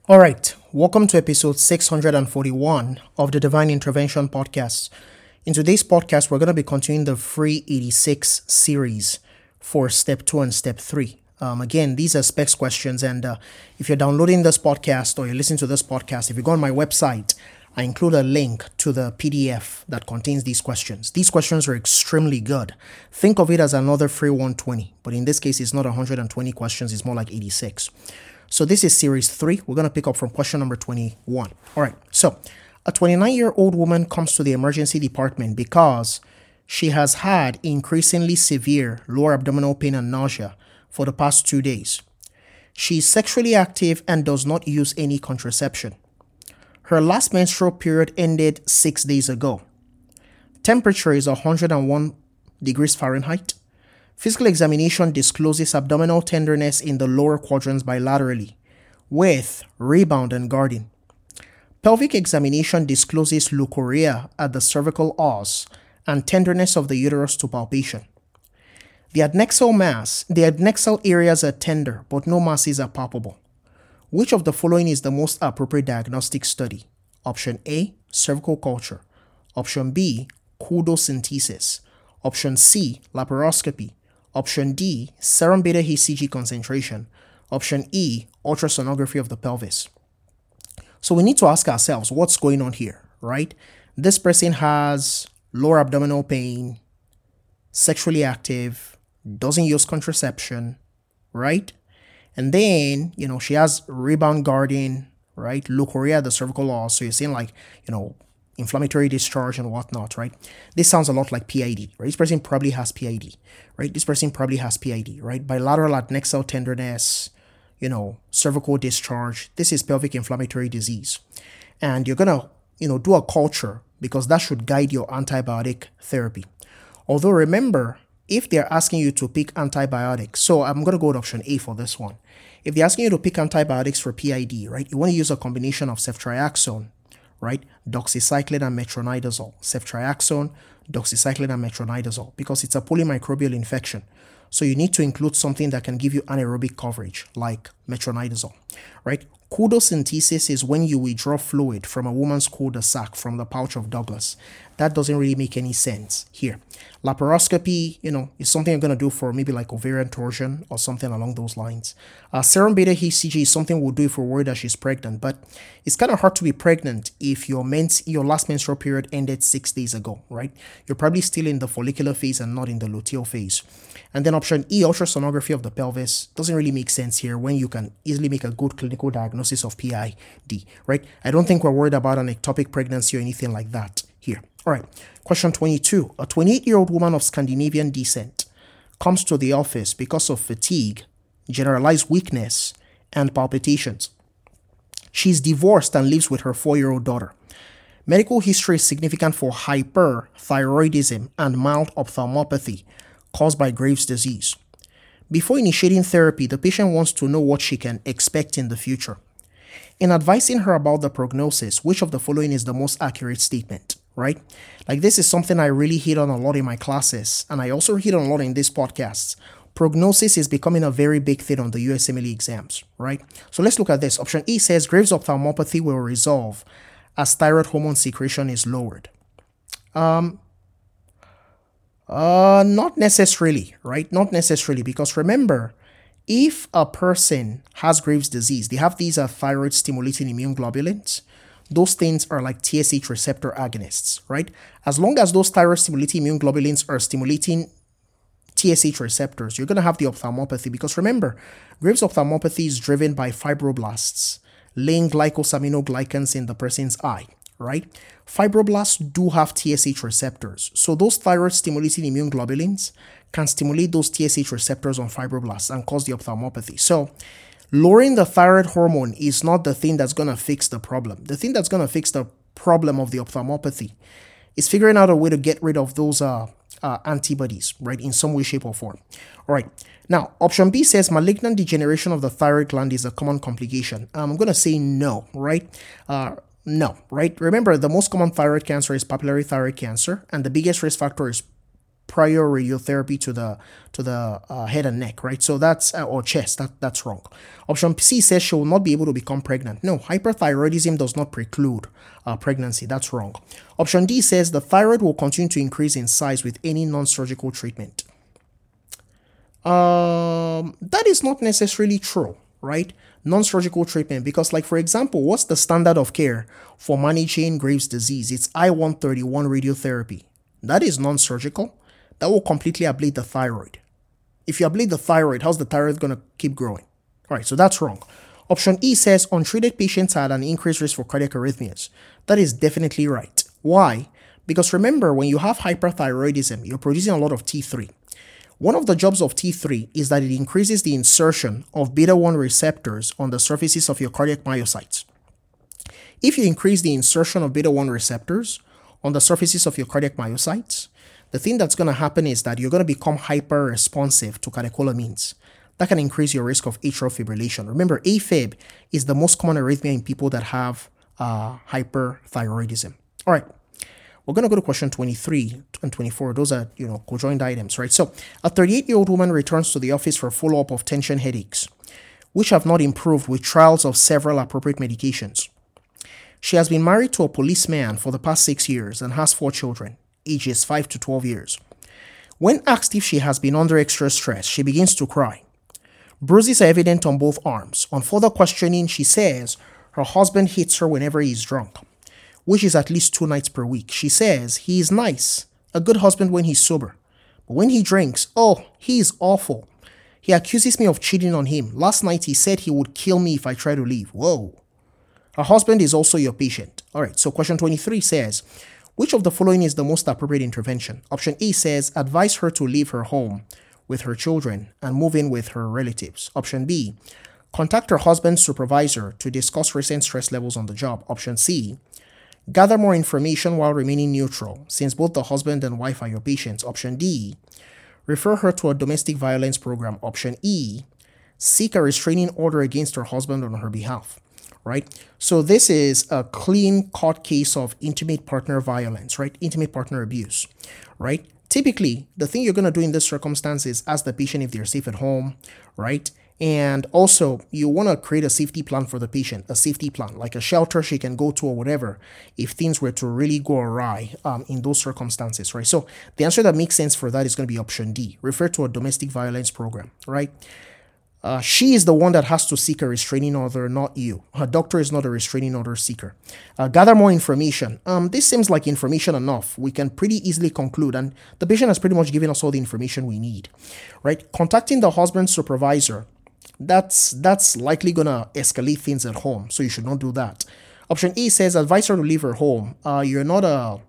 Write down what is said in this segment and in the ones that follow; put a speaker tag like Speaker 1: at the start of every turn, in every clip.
Speaker 1: All right, welcome to episode 641 of the Divine Intervention Podcast. In today's podcast, we're going to be continuing the free 86 series for step 2 and step 3. Again, these are specs questions, and if you're downloading this podcast or you're listening to this podcast, if you go on my website, I include a link to the PDF that contains these questions. These questions are extremely good. Think of it as another free 120, but in this case, it's not 120 questions, it's more like 86. So this is series 3. We're going to pick up from question number 21. All right. So a 29-year-old woman comes to the emergency department because she has had increasingly severe lower abdominal pain and nausea for the past 2 days. She is sexually active and does not use any contraception. Her last menstrual period ended 6 days ago. Temperature is 101 degrees Fahrenheit. Physical examination discloses abdominal tenderness in the lower quadrants bilaterally, with rebound and guarding. Pelvic examination discloses leukorrhea at the cervical os and tenderness of the uterus to palpation. The adnexal areas are tender, but no masses are palpable. Which of the following is the most appropriate diagnostic study? Option A, cervical culture. Option B, kudosynthesis. Option C, laparoscopy. Option D, serum beta HCG concentration. Option E, ultrasonography of the pelvis. So we need to ask ourselves, what's going on here, right? This person has lower abdominal pain, sexually active, doesn't use contraception, right? And then, she has rebound guarding, right? Leukorrhea at the cervical os. So you're saying inflammatory discharge and whatnot, right? This sounds a lot like PID, right? This person probably has PID, right? Right? Bilateral adnexal tenderness, cervical discharge. This is pelvic inflammatory disease. And you're going to, do a culture because that should guide your antibiotic therapy. Although remember, if they're asking you to pick antibiotics, so I'm going to go with option A for this one. If they're asking you to pick antibiotics for PID, right, you want to use a combination of ceftriaxone, right? Doxycycline and metronidazole. Ceftriaxone, doxycycline and metronidazole, because it's a polymicrobial infection. So you need to include something that can give you anaerobic coverage, like metronidazole, right? Kudosynthesis is when you withdraw fluid from a woman's cul-de-sac from the pouch of Douglas. That doesn't really make any sense here. Laparoscopy, is something you're going to do for maybe like ovarian torsion or something along those lines. Serum beta HCG is something we'll do if we're worried that she's pregnant, but it's kind of hard to be pregnant if your last menstrual period ended 6 days ago, right? You're probably still in the follicular phase and not in the luteal phase. And then option E, ultrasonography of the pelvis, doesn't really make sense here when you can easily make a good clinical diagnosis of PID, right? I don't think we're worried about an ectopic pregnancy or anything like that here. All right, question 22. A 28-year-old woman of Scandinavian descent comes to the office because of fatigue, generalized weakness, and palpitations. She's divorced and lives with her 4-year-old daughter. Medical history is significant for hyperthyroidism and mild ophthalmopathy caused by Graves' disease. Before initiating therapy, the patient wants to know what she can expect in the future. In advising her about the prognosis, which of the following is the most accurate statement, right? Like, this is something I really hit on a lot in my classes, and I also hit on a lot in this podcast. Prognosis is becoming a very big thing on the USMLE exams, right? So let's look at this. Option E says Graves' ophthalmopathy will resolve as thyroid hormone secretion is lowered. Not necessarily, right? Not necessarily, because remember, if a person has Graves' disease, they have these thyroid stimulating immune globulins. Those things are like TSH receptor agonists, right? As long as those thyroid stimulating immune globulins are stimulating TSH receptors, you're going to have the ophthalmopathy, because remember, Graves' ophthalmopathy is driven by fibroblasts laying glycosaminoglycans in the person's eye, right? Fibroblasts do have TSH receptors. So those thyroid stimulating immune globulins can stimulate those TSH receptors on fibroblasts and cause the ophthalmopathy. So lowering the thyroid hormone is not the thing that's going to fix the problem. The thing that's going to fix the problem of the ophthalmopathy is figuring out a way to get rid of those antibodies, right, in some way, shape, or form. All right. Now, option B says malignant degeneration of the thyroid gland is a common complication. I'm going to say no, right? No, right? Remember, the most common thyroid cancer is papillary thyroid cancer, and the biggest risk factor is prior radiotherapy to the head and neck, right? So that's or chest. That's wrong. Option C says she will not be able to become pregnant. No, hyperthyroidism does not preclude pregnancy. That's wrong. Option D says the thyroid will continue to increase in size with any non-surgical treatment. That is not necessarily true, right? Non-surgical treatment, because like for example, what's the standard of care for managing Graves' disease? It's I-131 radiotherapy. That is non-surgical. That will completely ablate the thyroid. If you ablate the thyroid, how's the thyroid going to keep growing? All right, so that's wrong. Option E says untreated patients had an increased risk for cardiac arrhythmias. That is definitely right. Why? Because remember, when you have hyperthyroidism, you're producing a lot of T3. One of the jobs of T3 is that it increases the insertion of beta-1 receptors on the surfaces of your cardiac myocytes. If you increase the insertion of beta-1 receptors on the surfaces of your cardiac myocytes, the thing that's going to happen is that you're going to become hyper-responsive to catecholamines. That can increase your risk of atrial fibrillation. Remember, AFib is the most common arrhythmia in people that have hyperthyroidism. All right. We're going to go to question 23 and 24. Those are, conjoined items, right? So a 38-year-old woman returns to the office for a follow-up of tension headaches, which have not improved with trials of several appropriate medications. She has been married to a policeman for the past 6 years and has 4 children, ages 5 to 12 years. When asked if she has been under extra stress, she begins to cry. Bruises are evident on both arms. On further questioning, she says her husband hits her whenever he is drunk, which is at least 2 nights per week. She says he is nice, a good husband when he's sober. But when he drinks, he is awful. He accuses me of cheating on him. Last night he said he would kill me if I try to leave. Whoa. Her husband is also your patient. All right, so question 23 says, which of the following is the most appropriate intervention? Option A says, advise her to leave her home with her children and move in with her relatives. Option B, contact her husband's supervisor to discuss recent stress levels on the job. Option C, gather more information while remaining neutral, since both the husband and wife are your patients. Option D, refer her to a domestic violence program. Option E, seek a restraining order against her husband on her behalf, right? So this is a clean-cut case of intimate partner violence, right? Intimate partner abuse, right? Typically, the thing you're going to do in this circumstance is ask the patient if they're safe at home, right? And also, you want to create a safety plan for the patient, a safety plan, like a shelter she can go to or whatever, if things were to really go awry in those circumstances, right? So the answer that makes sense for that is going to be option D, refer to a domestic violence program, right? She is the one that has to seek a restraining order, not you. Her doctor is not a restraining order seeker. Gather more information. This seems like information enough. We can pretty easily conclude, and the patient has pretty much given us all the information we need, right? Contacting the husband's supervisor, that's likely gonna escalate things at home, so you should not do that. Option A says advise her to leave her home. You're not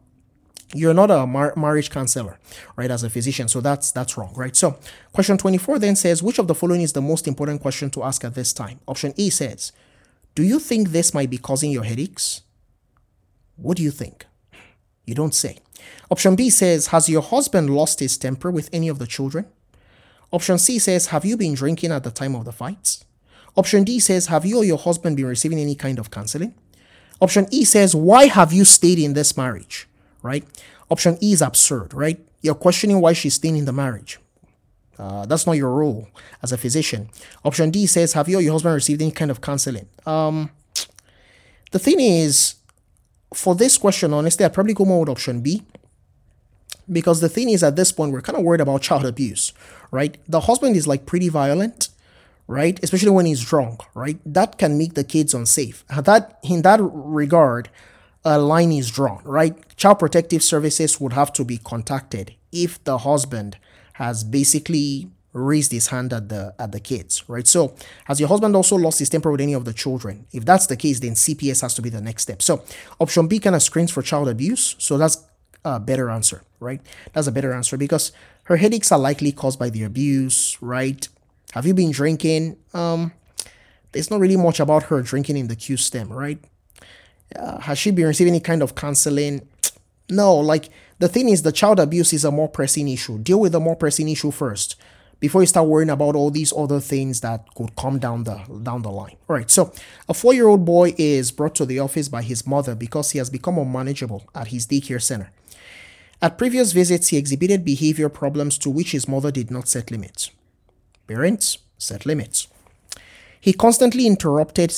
Speaker 1: a marriage counselor, right, as a physician, so that's wrong, right? So question 24 then says, which of the following is the most important question to ask at this time? Option A says, do you think this might be causing your headaches? What do you think? You don't say. Option B says, has your husband lost his temper with any of the children? Option C says, have you been drinking at the time of the fights? Option D says, have you or your husband been receiving any kind of counseling? Option E says, why have you stayed in this marriage? Right? Option E is absurd, right? You're questioning why she's staying in the marriage. That's not your role as a physician. Option D says, have you or your husband received any kind of counseling? The thing is, for this question, honestly, I'd probably go more with option B. Because the thing is, at this point, we're kind of worried about child abuse, right? The husband is like pretty violent, right? Especially when he's drunk, right? That can make the kids unsafe. In that regard, a line is drawn, right? Child Protective Services would have to be contacted if the husband has basically raised his hand at the kids, right? So has your husband also lost his temper with any of the children? If that's the case, then CPS has to be the next step. So option B kind of screens for child abuse. So that's a better answer, right? That's a better answer because her headaches are likely caused by the abuse, right? Have you been drinking? There's not really much about her drinking in the Q stem, right? Has she been receiving any kind of counseling? No, like the thing is, the child abuse is a more pressing issue. Deal with the more pressing issue first before you start worrying about all these other things that could come down the line. All right, so a 4-year-old boy is brought to the office by his mother because he has become unmanageable at his daycare center. At previous visits, he exhibited behavior problems to which his mother did not set limits. Parents, set limits. He constantly interrupted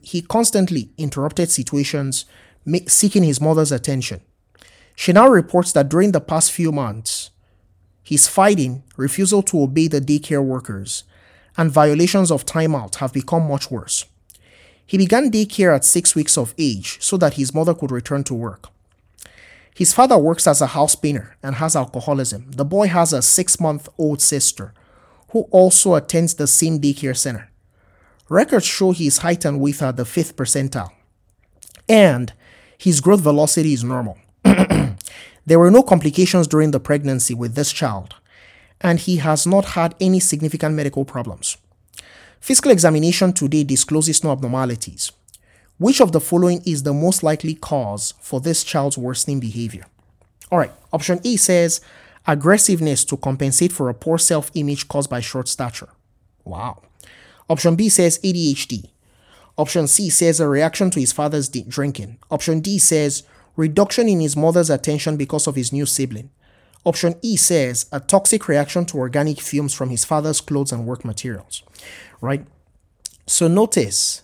Speaker 1: situations, seeking his mother's attention. She now reports that during the past few months, his fighting, refusal to obey the daycare workers, and violations of timeout have become much worse. He began daycare at 6 weeks of age so that his mother could return to work. His father works as a house painter and has alcoholism. The boy has a 6-month-old sister who also attends the same daycare center. Records show his height and weight are the 5th percentile, and his growth velocity is normal. There were no complications during the pregnancy with this child, and he has not had any significant medical problems. Physical examination today discloses no abnormalities. Which of the following is the most likely cause for this child's worsening behavior? Alright, option A says aggressiveness to compensate for a poor self-image caused by short stature. Wow. Option B says ADHD. Option C says a reaction to his father's drinking. Option D says reduction in his mother's attention because of his new sibling. Option E says a toxic reaction to organic fumes from his father's clothes and work materials. Right? So notice,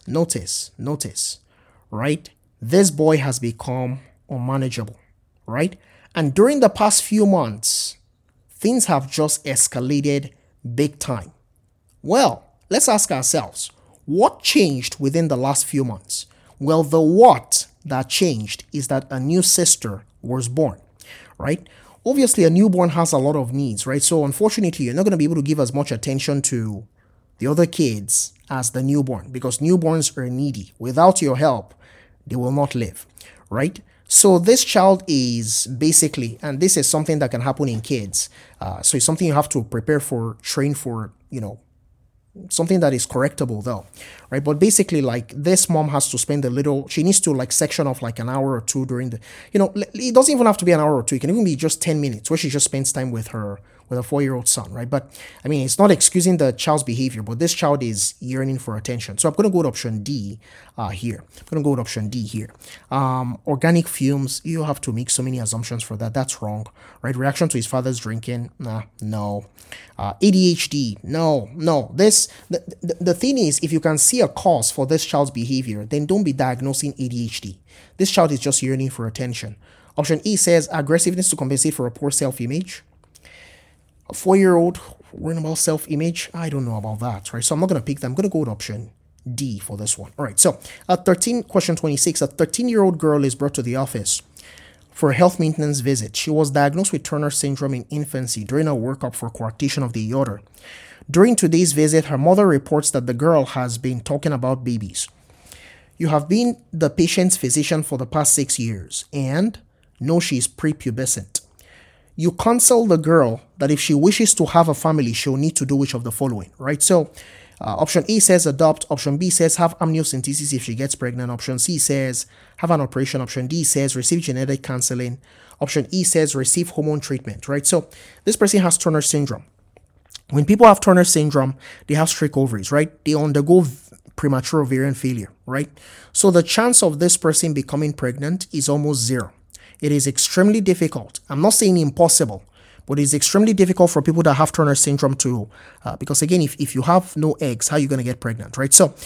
Speaker 1: right? This boy has become unmanageable, right? And during the past few months, things have just escalated big time. Well, let's ask ourselves, what changed within the last few months? Well, the what that changed is that a new sister was born, right? Obviously, a newborn has a lot of needs, right? So unfortunately, you're not going to be able to give as much attention to the other kids as the newborn because newborns are needy. Without your help, they will not live, right? So this child is basically, and this is something that can happen in kids. So it's something you have to prepare for, train for, something that is correctable though, right? But basically, like, this mom has to spend she needs to like section off like an hour or two during the, it doesn't even have to be an hour or two. It can even be just 10 minutes where she just spends time with a 4-year-old son, right? But I mean, it's not excusing the child's behavior, but this child is yearning for attention. So I'm going to go with option D here. Organic fumes, you have to make so many assumptions for that. That's wrong, right? Reaction to his father's drinking, no. ADHD, no. The thing is, if you can see a cause for this child's behavior, then don't be diagnosing ADHD. This child is just yearning for attention. Option E says aggressiveness to compensate for a poor self-image. A 4-year-old worrying about self-image, I don't know about that, right? So I'm not going to pick that. I'm going to go with option D for this one. All right, so question 26, a 13-year-old girl is brought to the office for a health maintenance visit. She was diagnosed with Turner syndrome in infancy during a workup for coarctation of the aorta. During today's visit, her mother reports that the girl has been talking about babies. You have been the patient's physician for the past 6 years and know she's prepubescent. You counsel the girl that if she wishes to have a family, she'll need to do which of the following, right? So option A says adopt. Option B says have amniocentesis if she gets pregnant. Option C says have an operation. Option D says receive genetic counseling. Option E says receive hormone treatment, right? So this person has Turner syndrome. When people have Turner syndrome, they have streak ovaries, right? They undergo premature ovarian failure, right? So the chance of this person becoming pregnant is almost zero. It is extremely difficult. I'm not saying impossible, but it's extremely difficult for people that have Turner syndrome to, because again, if you have no eggs, how are you going to get pregnant, right? So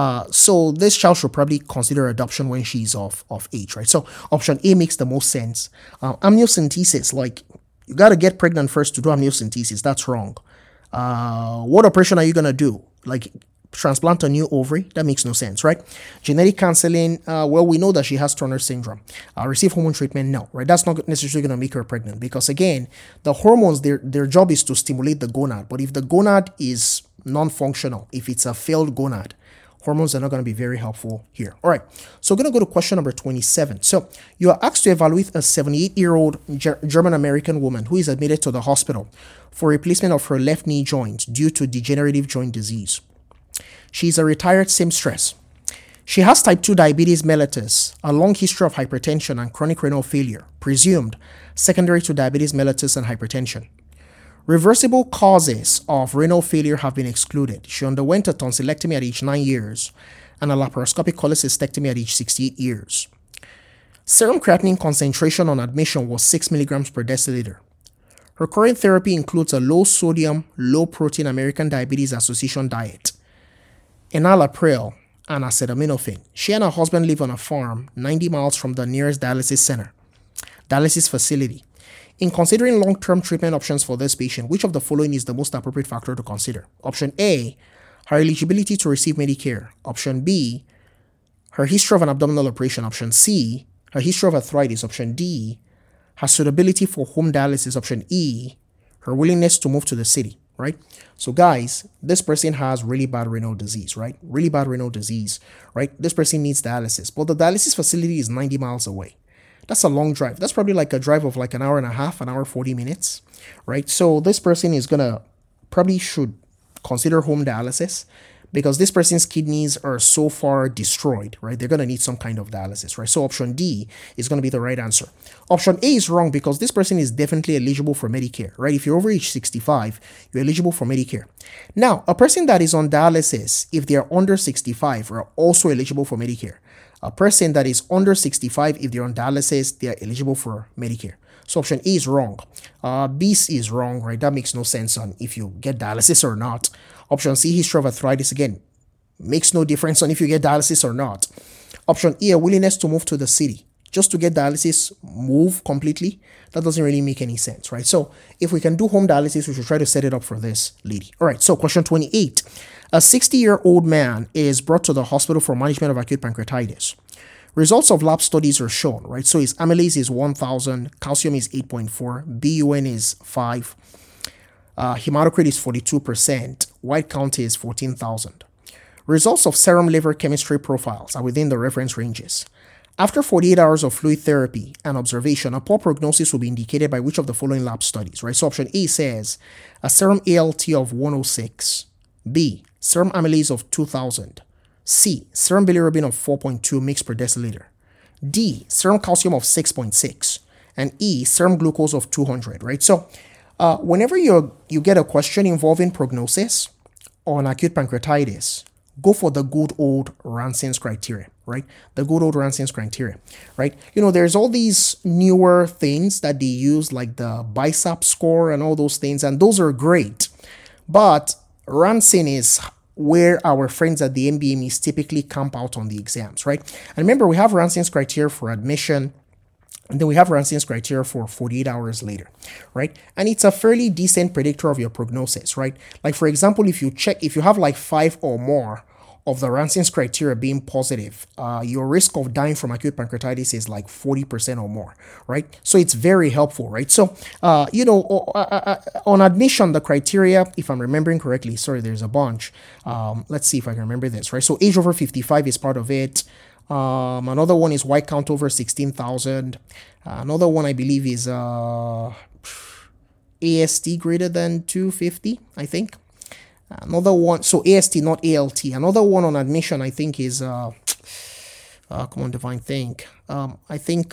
Speaker 1: this child should probably consider adoption when she's of age, right? So option A makes the most sense. Amniocentesis, like, you got to get pregnant first to do amniocentesis. That's wrong. What operation are you going to do? Like, transplant a new ovary? That makes no sense, right? Genetic counseling, well, we know that she has Turner syndrome. Receive hormone treatment? No, right? That's not necessarily going to make her pregnant because, again, the hormones, their job is to stimulate the gonad. But if the gonad is non-functional, if it's a failed gonad, hormones are not going to be very helpful here. All right, so we're going to go to question number 27. So you are asked to evaluate a 78-year-old German-American woman who is admitted to the hospital for replacement of her left knee joint due to degenerative joint disease. She's a retired seamstress. She has type 2 diabetes mellitus, a long history of hypertension and chronic renal failure, presumed secondary to diabetes mellitus and hypertension. Reversible causes of renal failure have been excluded. She underwent a tonsillectomy at age 9 years and a laparoscopic cholecystectomy at age 68 years. Serum creatinine concentration on admission was 6 milligrams per deciliter. Her current therapy includes a low sodium, low protein American Diabetes Association diet, enalapril, and acetaminophen. She and her husband live on a farm 90 miles from the nearest dialysis facility. In considering long-term treatment options for this patient, which of the following is the most appropriate factor to consider? Option A, her eligibility to receive Medicare. Option B, her history of an abdominal operation. Option C, her history of arthritis. Option D, her suitability for home dialysis. Option E, her willingness to move to the city, right? So guys, this person has really bad renal disease, right? Really bad renal disease, right? This person needs dialysis, but the dialysis facility is 90 miles away. That's a long drive. That's probably like a drive of like an hour and a half, an hour, 40 minutes, right? So this person is probably should consider home dialysis because this person's kidneys are so far destroyed, right? They're going to need some kind of dialysis, right? So option D is going to be the right answer. Option A is wrong because this person is definitely eligible for Medicare, right? If you're over age 65, you're eligible for Medicare. Now, a person that is on dialysis, if they're under 65, are also eligible for Medicare. A person that is under 65, if they're on dialysis, they are eligible for Medicare. So option A is wrong. B is wrong, right? That makes no sense on if you get dialysis or not. Option C, history of arthritis, again, makes no difference on if you get dialysis or not. Option E, a willingness to move to the city. Just to get dialysis, move completely. That doesn't really make any sense, right? So if we can do home dialysis, we should try to set it up for this lady. All right, so question 28. A 60-year-old man is brought to the hospital for management of acute pancreatitis. Results of lab studies are shown, right? So his amylase is 1,000, calcium is 8.4, BUN is 5, hematocrit is 42%, white count is 14,000. Results of serum liver chemistry profiles are within the reference ranges. After 48 hours of fluid therapy and observation, a poor prognosis will be indicated by which of the following lab studies, right? So option A says a serum ALT of 106, B, serum amylase of 2,000, C, serum bilirubin of 4.2 mg per deciliter, D, serum calcium of 6.6, and E, serum glucose of 200, right? So whenever you get a question involving prognosis on acute pancreatitis, go for the good old Ransin's criteria, right? The good old Ransin's criteria, right? You know, there's all these newer things that they use, like the BISAP score and all those things, and those are great. But Ransin is where our friends at the NBMEs typically camp out on the exams, right? And remember, we have Ransin's criteria for admission, and then we have Ransin's criteria for 48 hours later, right? And it's a fairly decent predictor of your prognosis, right? Like, for example, if you have like 5 or more of the Ransin's criteria being positive, your risk of dying from acute pancreatitis is like 40% or more, right? So it's very helpful, right? So, on admission, the criteria, if I'm remembering correctly, sorry, there's a bunch. Let's see if I can remember this, right? So age over 55 is part of it. Another one is white count over 16,000. Another one I believe is AST greater than 250, I think. Another one, so AST, not ALT. Another one on admission, I think, is come on, Divine, think. I think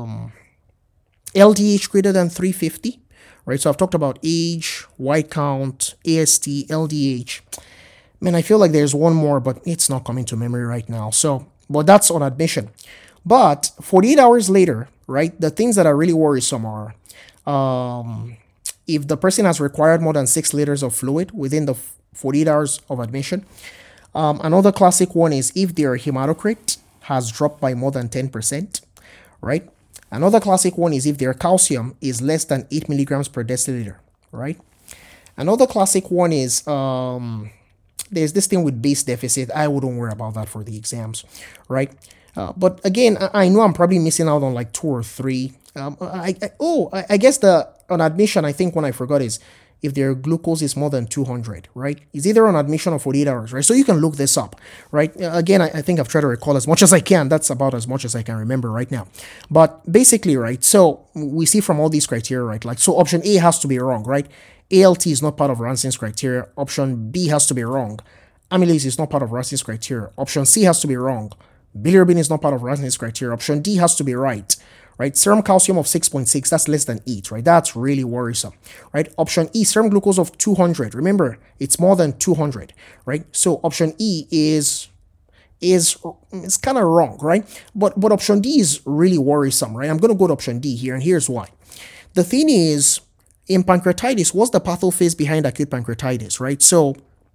Speaker 1: LDH greater than 350, right? So I've talked about age, white count, AST, LDH. Man, I feel like there's one more, but it's not coming to memory right now. So, but that's on admission. But 48 hours later, right, the things that are really worrisome are if the person has required more than 6 liters of fluid within the 48 hours of admission. Another classic one is if their hematocrit has dropped by more than 10%, right? Another classic one is if their calcium is less than 8 milligrams per deciliter, right? Another classic one is there's this thing with base deficit. I wouldn't worry about that for the exams, right? But again, I know I'm probably missing out on like 2 or 3. I guess on admission, I think one I forgot is if their glucose is more than 200, right? It's either on admission or 48 hours, right? So you can look this up, right? Again, I think I've tried to recall as much as I can. That's about as much as I can remember right now. But basically, right, so we see from all these criteria, right, like, so option A has to be wrong, right? ALT is not part of Ransin's criteria. Option B has to be wrong. Amylase is not part of Ransin's criteria. Option C has to be wrong. Bilirubin is not part of Ransin's criteria. Option D has to be right. Right, serum calcium of 6.6, that's less than 8, right? That's really worrisome, right? Option E, serum glucose of 200. Remember, it's more than 200, right? So option E is is kind of wrong, right? But option D is really worrisome, right? I'm going to go to option D here, and here's why. The thing is, in pancreatitis, what's the pathophase behind acute pancreatitis, right? So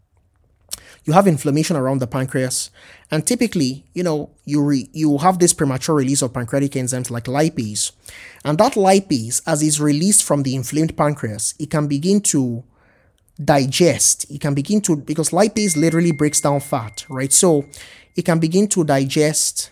Speaker 1: you have inflammation around the pancreas, and typically, you have this premature release of pancreatic enzymes like lipase, and that lipase, as is released from the inflamed pancreas, it can begin to digest. Because lipase literally breaks down fat, right? So it can begin to digest.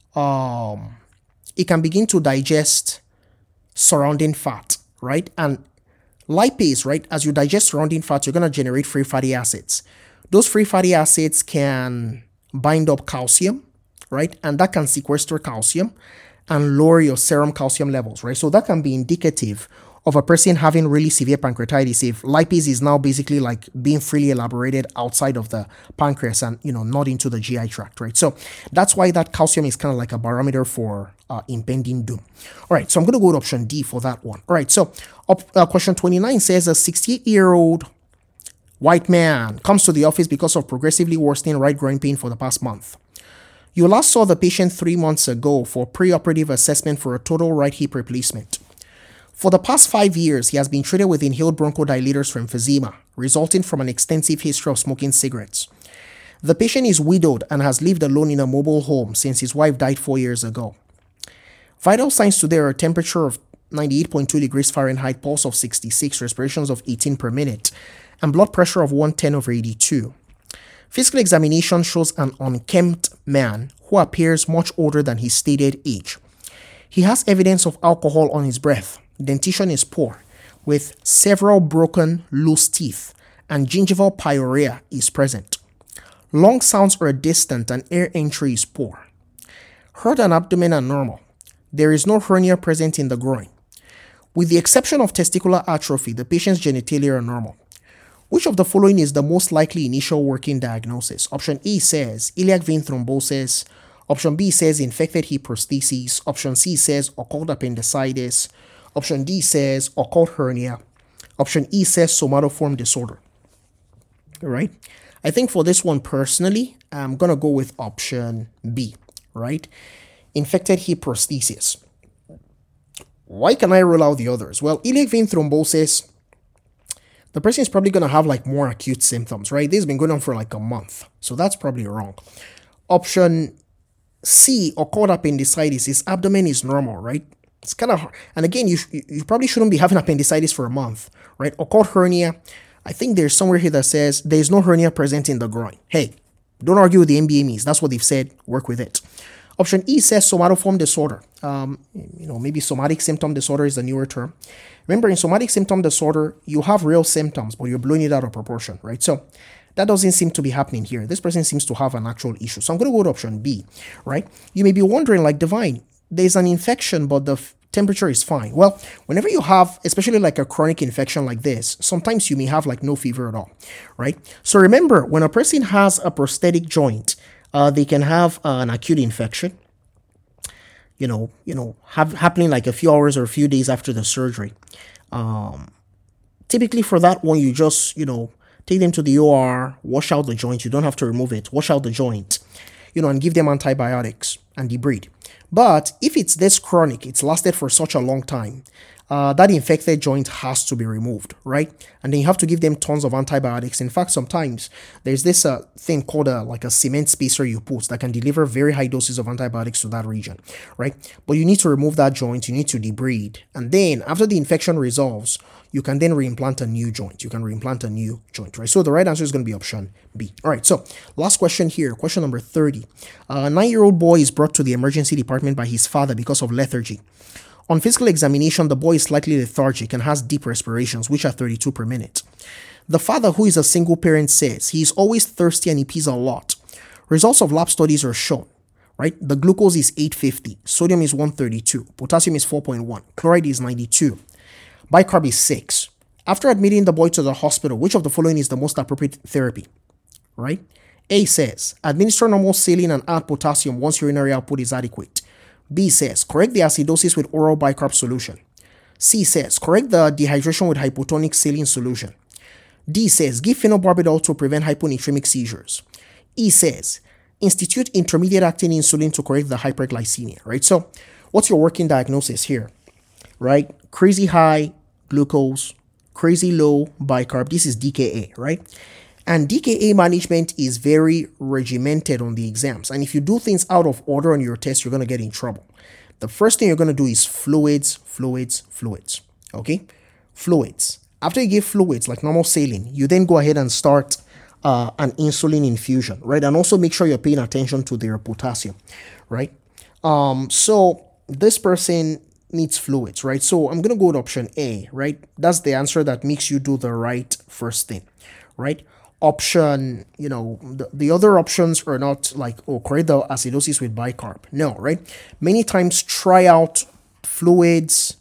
Speaker 1: It can begin to digest surrounding fat, right? And lipase, right? As you digest surrounding fat, you're going to generate free fatty acids. Those free fatty acids can bind up calcium, right? And that can sequester calcium and lower your serum calcium levels, right? So that can be indicative of a person having really severe pancreatitis if lipase is now basically like being freely elaborated outside of the pancreas and, not into the GI tract, right? So that's why that calcium is kind of like a barometer for impending doom. All right, so I'm going to go to option D for that one. All right, so question 29 says a 68-year-old white man comes to the office because of progressively worsening right groin pain for the past month. You last saw the patient 3 months ago for preoperative assessment for a total right hip replacement. For the past 5 years, he has been treated with inhaled bronchodilators for emphysema, resulting from an extensive history of smoking cigarettes. The patient is widowed and has lived alone in a mobile home since his wife died 4 years ago. Vital signs today are a temperature of 98.2 degrees Fahrenheit, pulse of 66, respirations of 18 per minute, and blood pressure of 110/82. Physical examination shows an unkempt man who appears much older than his stated age. He has evidence of alcohol on his breath. Dentition is poor, with several broken, loose teeth, and gingival pyorrhea is present. Lung sounds are distant and air entry is poor. Heart and abdomen are normal. There is no hernia present in the groin. With the exception of testicular atrophy, the patient's genitalia are normal. Which of the following is the most likely initial working diagnosis? Option A says iliac vein thrombosis. Option B says infected hip prosthesis. Option C says occult appendicitis. Option D says occult hernia. Option E says somatoform disorder. All right. I think for this one personally, I'm going to go with option B, right? Infected hip prosthesis. Why can I rule out the others? Well, iliac vein thrombosis, the person is probably going to have like more acute symptoms, right? This has been going on for like a month. So that's probably wrong. Option C, occult appendicitis, his abdomen is normal, right? It's kind of hard. And again, you probably shouldn't be having appendicitis for a month, right? Occult hernia, I think there's somewhere here that says there's no hernia present in the groin. Hey, don't argue with the MBMEs. That's what they've said. Work with it. Option E says somatoform disorder. Maybe somatic symptom disorder is the newer term. Remember, in somatic symptom disorder, you have real symptoms, but you're blowing it out of proportion, right? So that doesn't seem to be happening here. This person seems to have an actual issue. So I'm going to go to option B, right? You may be wondering, like, Divine, there's an infection, but the temperature is fine. Well, whenever you have, especially like a chronic infection like this, sometimes you may have like no fever at all, right? So remember, when a person has a prosthetic joint, they can have an acute infection, happening like a few hours or a few days after the surgery. Typically for that one, you just, take them to the OR, wash out the joint. You don't have to remove it. Wash out the joint, and give them antibiotics and debride. But if it's this chronic, it's lasted for such a long time, that infected joint has to be removed, right? And then you have to give them tons of antibiotics. In fact, sometimes there's this thing called like a cement spacer you put that can deliver very high doses of antibiotics to that region, right? But you need to remove that joint, you need to debride. And then after the infection resolves, you can then reimplant a new joint. Right? So the right answer is going to be option B. All right, so last question here, question number 30. A 9-year-old boy is brought to the emergency department by his father because of lethargy. On physical examination, the boy is slightly lethargic and has deep respirations, which are 32 per minute. The father, who is a single parent, says he is always thirsty and he pees a lot. Results of lab studies are shown, right? The glucose is 850, sodium is 132, potassium is 4.1, chloride is 92, bicarb is 6. After admitting the boy to the hospital, which of the following is the most appropriate therapy, right? A says, administer normal saline and add potassium once urinary output is adequate. B says, correct the acidosis with oral bicarb solution. C says, correct the dehydration with hypotonic saline solution. D says, give phenobarbital to prevent hyponatremic seizures. E says, institute intermediate acting insulin to correct the hyperglycemia, right? So what's your working diagnosis here, right? Crazy high glucose, crazy low bicarb. This is DKA, right? And DKA management is very regimented on the exams. And if you do things out of order on your test, you're going to get in trouble. The first thing you're going to do is fluids, okay? Fluids. After you give fluids, like normal saline, you then go ahead and start an insulin infusion, right? And also make sure you're paying attention to their potassium, right? So this person needs fluids, right? So I'm going to go with option A, right? That's the answer that makes you do the right first thing, right? Option, the other options are not like, oh, correct the acidosis with bicarb. No, right? Many times try out fluids,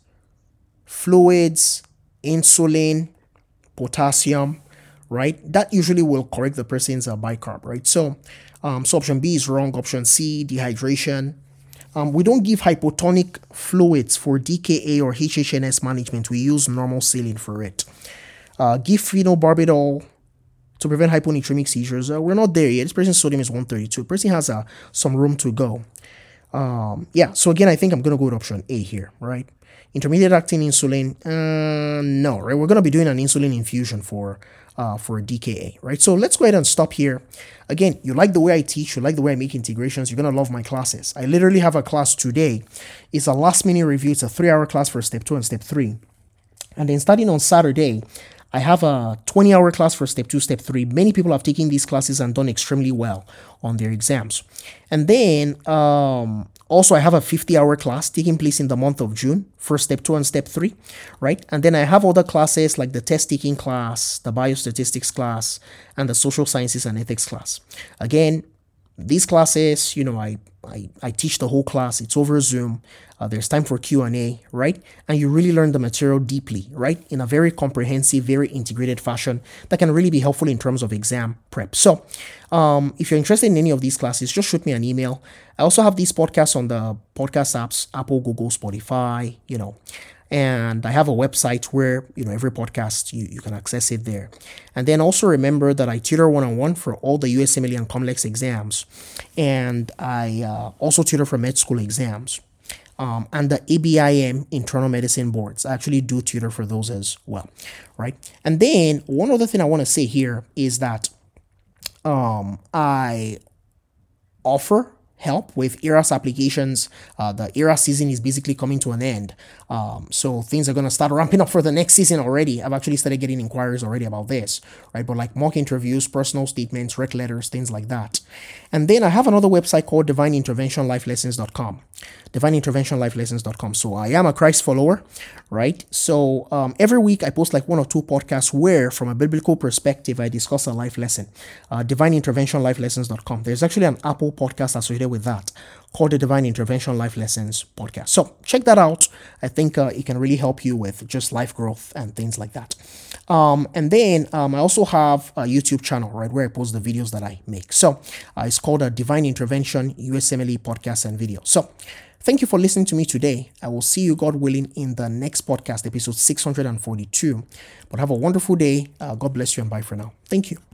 Speaker 1: insulin, potassium, right? That usually will correct the person's bicarb, right? So option B is wrong. Option C, dehydration. We don't give hypotonic fluids for DKA or HHNS management. We use normal saline for it. Give phenobarbital to prevent hyponatremic seizures. We're not there yet. This person's sodium is 132. The person has some room to go. So again, I think I'm going to go with option A here, right? Intermediate acting insulin, no, right? We're going to be doing an insulin infusion for DKA, right? So let's go ahead and stop here. Again, you like the way I teach, you like the way I make integrations, you're going to love my classes. I literally have a class today. It's a last minute review. It's a 3-hour class for step 2 and step 3. And then starting on Saturday, I have a 20-hour class for step 2, step 3. Many people have taken these classes and done extremely well on their exams. And then also I have a 50-hour class taking place in the month of June for step 2 and step 3, right? And then I have other classes like the test taking class, the biostatistics class, and the social sciences and ethics class. Again, these classes, I teach the whole class. It's over Zoom. There's time for Q&A, right? And you really learn the material deeply, right? In a very comprehensive, very integrated fashion that can really be helpful in terms of exam prep. So if you're interested in any of these classes, just shoot me an email. I also have these podcasts on the podcast apps, Apple, Google, Spotify, and I have a website where, every podcast, you can access it there. And then also remember that I tutor one-on-one for all the USMLE and COMLEX exams. And I also tutor for med school exams. And the ABIM internal medicine boards. I actually do tutor for those as well, right? And then one other thing I want to say here is that I offer help with ERAS applications. The ERAS season is basically coming to an end. So things are going to start ramping up for the next season already. I've actually started getting inquiries already about this, right? But like mock interviews, personal statements, rec letters, things like that. And then I have another website called divineinterventionlifelessons.com. divineinterventionlifelessons.com. So I am a Christ follower, right? So every week I post like 1 or 2 podcasts where from a biblical perspective I discuss a life lesson. divineinterventionlifelessons.com. There's actually an Apple podcast associated with that called the Divine Intervention Life Lessons podcast. So check that out. I think it can really help you with just life growth and things like that. And then I also have a YouTube channel, right, where I post the videos that I make. So it's called a Divine Intervention USMLE podcast and video. So thank you for listening to me today. I will see you, God willing, in the next podcast, episode 642. But have a wonderful day. God bless you and bye for now. Thank you.